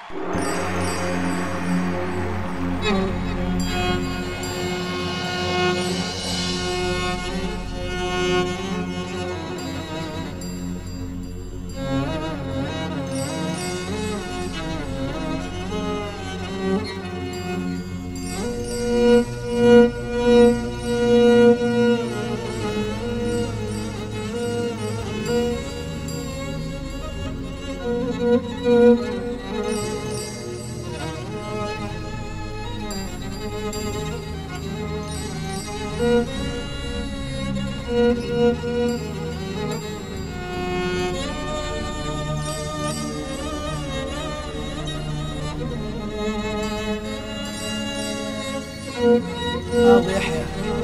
أبو يحيى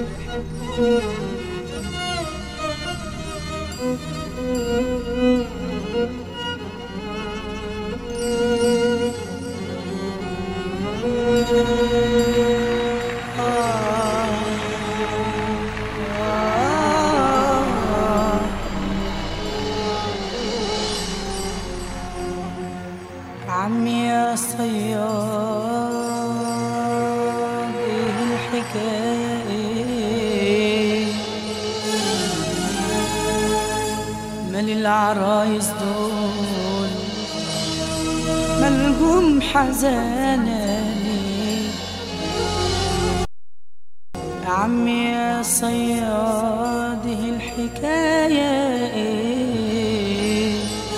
عمي يا صياد ايه الحكاية ايه مال العرايس دول مالهم حزانة ليه يا عمي يا صياد ايه الحكاية ايه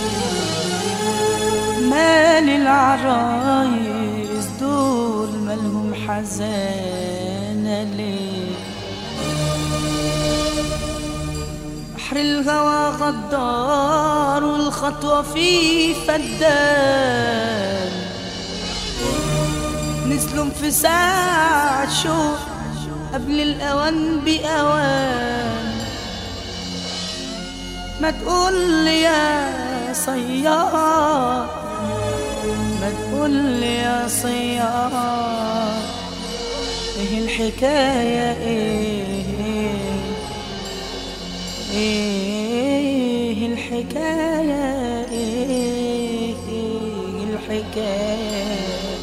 مال العرايس دول مالهم حزانة ليه بحر الهوى غدار والخطوة فيه فدان نسلم في ساعة شوق قبل الأوان بأوان ما تقول يا صياد ما تقول يا صياد ايه الحكاية ايه الحكاية ايه الحكاية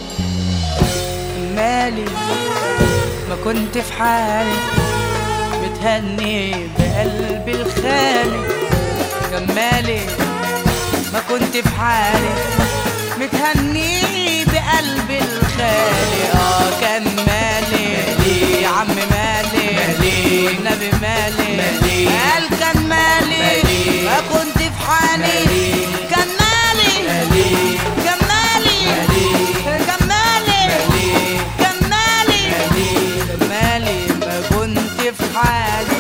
مالي ما كنت في حالي بتهني بقلبي الخالي كان مالي ما كنت في حالي متهني بقلبي الخالي كان مالي يا عم مالي النبي مالي قال كان مالي ما كنت في حالي كان مالي كان مالي كان مالي كان مالي كان مالي ما كنت في حالي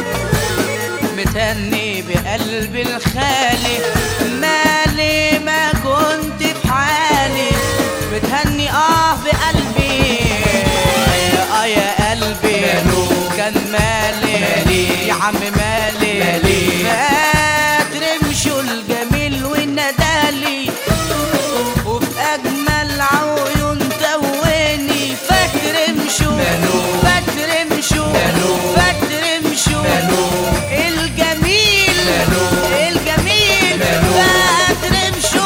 متهني بقلبي الخالي مالي ما كنت في حالي بتهني بقلبي يا قلبي كان مالي يا عم مالي فاكر مشو الجميل والندالي وفي اجمل عيون تواني فاكر مشو فاكر مشو فاكر مشو الجميل الجميل فاكر مشو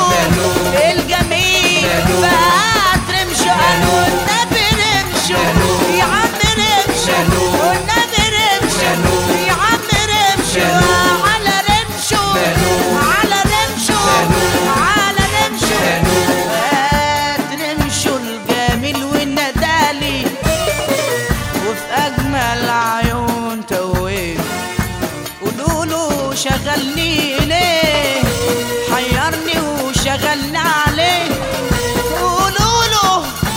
الجميل فاكر مشو والنبي رمشو يا عم رمشو والنبي رمشو يا عم رمشو على رمشو على رمشو على رمشو فاكر مشو الجميل والندالي وفي اجمل عيون توين قولوله شغلني ليه حيرني وشغلني عليه قولوله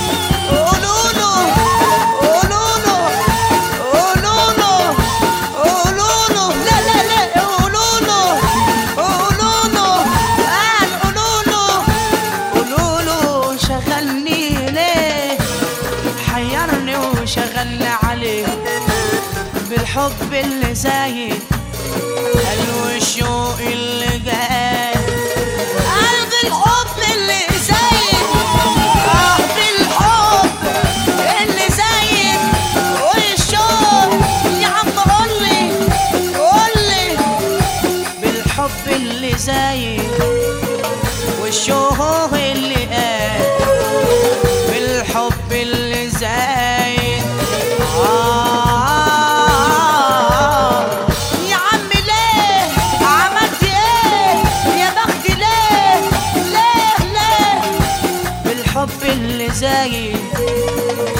قولوله قولوله قولوله قولوله لا لا لا قولوله قولوله قال قولوله قولوله شغلني ليه حيرني وشغلني عليه بالحب اللي زايد قلب الشوق اللي جاي قلب الحب اللي زايد بالحب اللي زايد والشوق يا عم قولي قولي بالحب اللي زايد والشوق اللي قال زايد